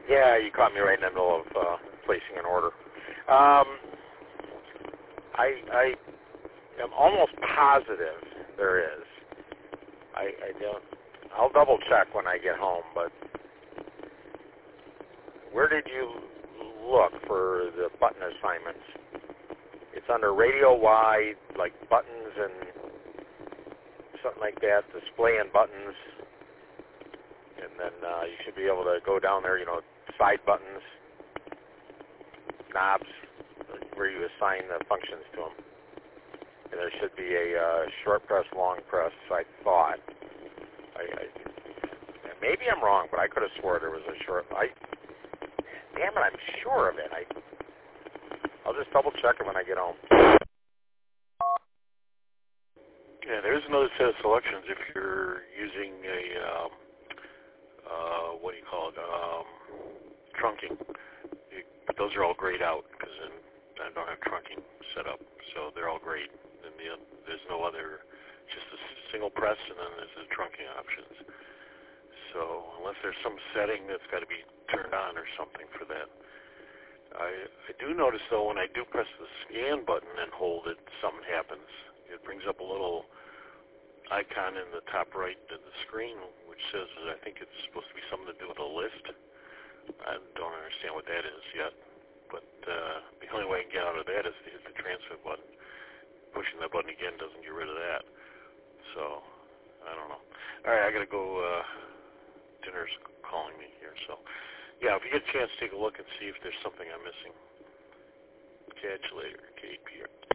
Yeah, you caught me right in the middle of placing an order. I am almost positive there is. I don't. I'll double check when I get home. But where did you look for the button assignments? It's under radio wide, like buttons and something like that, display and buttons. And then you should be able to go down there, side buttons, knobs, where you assign the functions to them. And there should be a short press, long press, I thought. Maybe I'm wrong, but I could have swore there was a short. Damn it, I'm sure of it. I'll just double check it when I get home. Yeah, there's another set of selections if you're using a, what do you call it, trunking. Those are all grayed out because I don't have trunking set up, so they're all grayed. And there's no other, just a single press, and then there's the trunking options. So unless there's some setting that's got to be turned on or something for that. I do notice, though, when I do press the scan button and hold it, something happens. It brings up a little icon in the top right of the screen, which says that I think it's supposed to be something to do with a list. I don't understand what that is yet, but the only way I can get out of that is to hit the transfer button. Pushing that button again doesn't get rid of that. So, I don't know. All right, I got to go. Dinner's calling me here, so yeah, if you get a chance, take a look and see if there's something I'm missing. Catch you later, KPR.